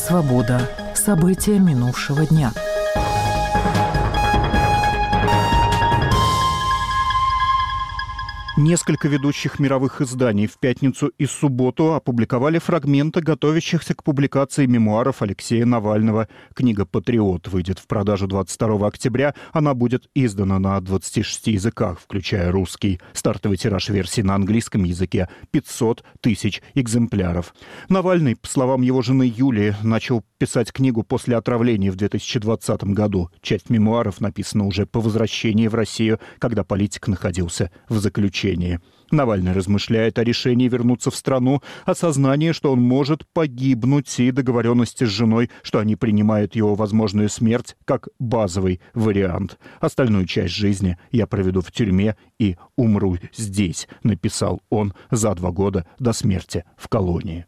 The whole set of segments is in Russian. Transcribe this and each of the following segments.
Свобода. События минувшего дня. Несколько ведущих мировых изданий в пятницу и субботу опубликовали фрагменты готовящихся к публикации мемуаров Алексея Навального. Книга «Патриот» выйдет в продажу 22 октября. Она будет издана на 26 языках, включая русский. Стартовый тираж версии на английском языке – 500 тысяч экземпляров. Навальный, по словам его жены Юлии, начал писать книгу после отравления в 2020 году. Часть мемуаров написана уже по возвращении в Россию, когда политик находился в заключении. Навальный размышляет о решении вернуться в страну, осознание, что он может погибнуть, и договоренности с женой, что они принимают его возможную смерть как базовый вариант. Остальную часть жизни я проведу в тюрьме и умру здесь, написал он за 2 года до смерти в колонии.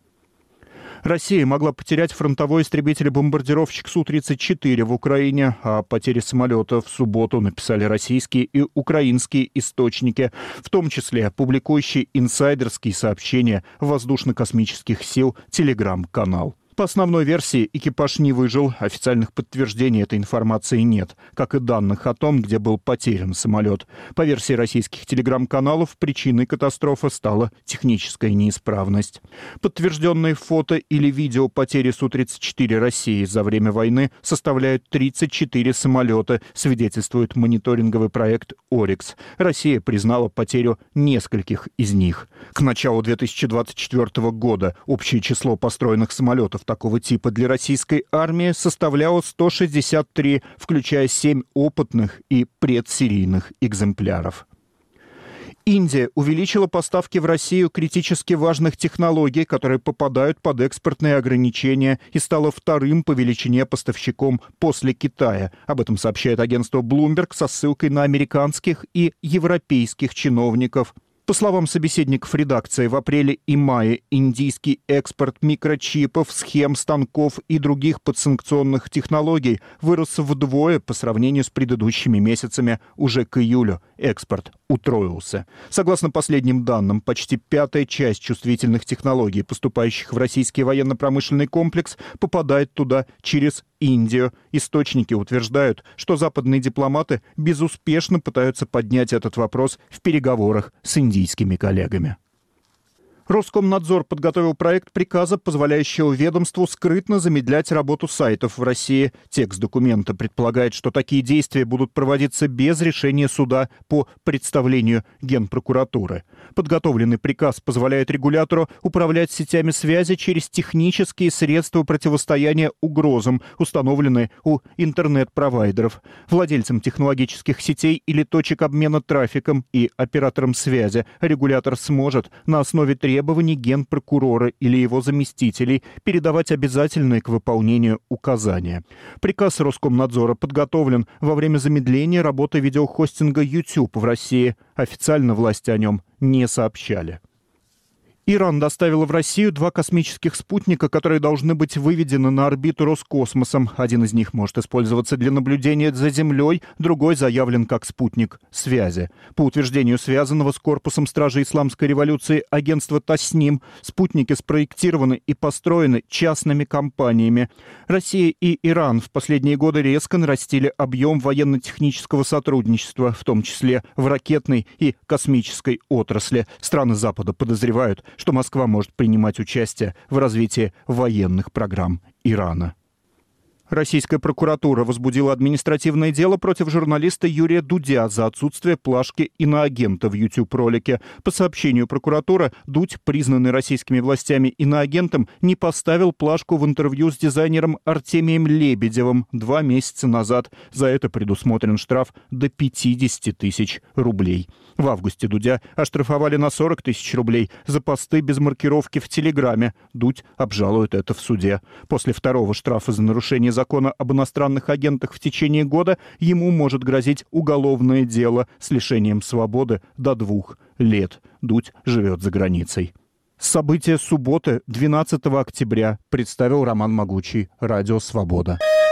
Россия могла потерять фронтовой истребитель-бомбардировщик Су-34 в Украине. О потере самолета в субботу написали российские и украинские источники, в том числе публикующие инсайдерские сообщения воздушно-космических сил телеграм-канал. По основной версии, экипаж не выжил. Официальных подтверждений этой информации нет, как и данных о том, где был потерян самолет. По версии российских телеграм-каналов, причиной катастрофы стала техническая неисправность. Подтвержденные фото или видео потери Су-34 России за время войны составляют 34 самолета, свидетельствует мониторинговый проект «Орикс». Россия признала потерю нескольких из них. К началу 2024 года общее число построенных самолетов такого типа для российской армии составляло 163, включая 7 опытных и предсерийных экземпляров. Индия увеличила поставки в Россию критически важных технологий, которые попадают под экспортные ограничения, и стала вторым по величине поставщиком после Китая. Об этом сообщает агентство Bloomberg со ссылкой на американских и европейских чиновников. По словам собеседников редакции, в апреле и мае индийский экспорт микрочипов, схем, станков и других подсанкционных технологий вырос вдвое по сравнению с предыдущими месяцами. Уже к июлю экспорт утроился. Согласно последним данным, почти 1/5 часть чувствительных технологий, поступающих в российский военно-промышленный комплекс, попадает туда через Индию. Источники утверждают, что западные дипломаты безуспешно пытаются поднять этот вопрос в переговорах с индийскими коллегами. Роскомнадзор подготовил проект приказа, позволяющего ведомству скрытно замедлять работу сайтов в России. Текст документа предполагает, что такие действия будут проводиться без решения суда по представлению Генпрокуратуры. Подготовленный приказ позволяет регулятору управлять сетями связи через технические средства противостояния угрозам, установленные у интернет-провайдеров. Владельцам технологических сетей или точек обмена трафиком и операторам связи регулятор сможет на основе требований Генпрокурора или его заместителей передавать обязательные к выполнению указания. Приказ Роскомнадзора подготовлен во время замедления работы видеохостинга YouTube в России. Официально власти о нем не сообщали. Иран доставила в Россию 2 космических спутника, которые должны быть выведены на орбиту Роскосмосом. Один из них может использоваться для наблюдения за Землей, другой заявлен как спутник связи. По утверждению связанного с корпусом стражей исламской революции агентства Тасним, спутники спроектированы и построены частными компаниями. Россия и Иран в последние годы резко нарастили объем военно-технического сотрудничества, в том числе в ракетной и космической отрасли. Страны Запада подозревают, что Москва может принимать участие в развитии военных программ Ирана. Российская прокуратура возбудила административное дело против журналиста Юрия Дудя за отсутствие плашки иноагента в YouTube-ролике. По сообщению прокуратуры, Дудь, признанный российскими властями иноагентом, не поставил плашку в интервью с дизайнером Артемием Лебедевым 2 месяца назад. За это предусмотрен штраф до 50 тысяч рублей. В августе Дудя оштрафовали на 40 тысяч рублей за посты без маркировки в Телеграме. Дудь обжалует это в суде. После 2-го штрафа за нарушение закона об иностранных агентах в течение года ему может грозить уголовное дело с лишением свободы до 2 лет. Дудь живет за границей. События субботы, 12 октября, представил Роман Могучий, Радио Свобода.